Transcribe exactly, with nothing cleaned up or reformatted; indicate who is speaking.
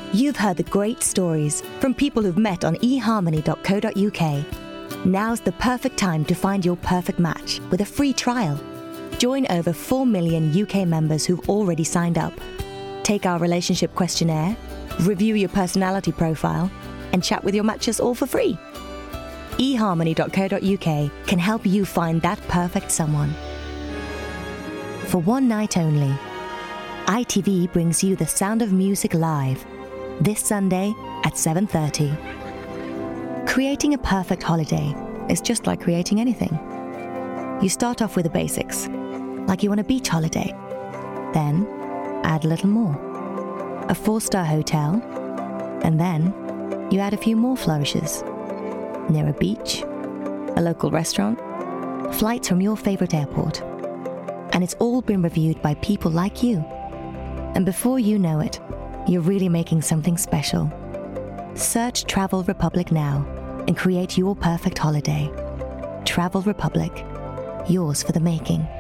Speaker 1: You've heard the great stories from people who've met on e harmony dot co dot u k. Now's the perfect time to find your perfect match with a free trial. Join over four million U K members who've already signed up. Take our relationship questionnaire, review your personality profile, and chat with your matches all for free. e harmony dot co dot u k can help you find that perfect someone. For one night only, I T V brings you The Sound of Music live this Sunday at seven thirty. Creating a perfect holiday is just like creating anything. You start off with the basics, like you want a beach holiday. Then add a little more. A four-star hotel, and then you add a few more flourishes. Near a beach, a local restaurant, flights from your favorite airport. And it's all been reviewed by people like you. And before you know it, you're really making something special. Search Travel Republic now and create your perfect holiday. Travel Republic, yours for the making.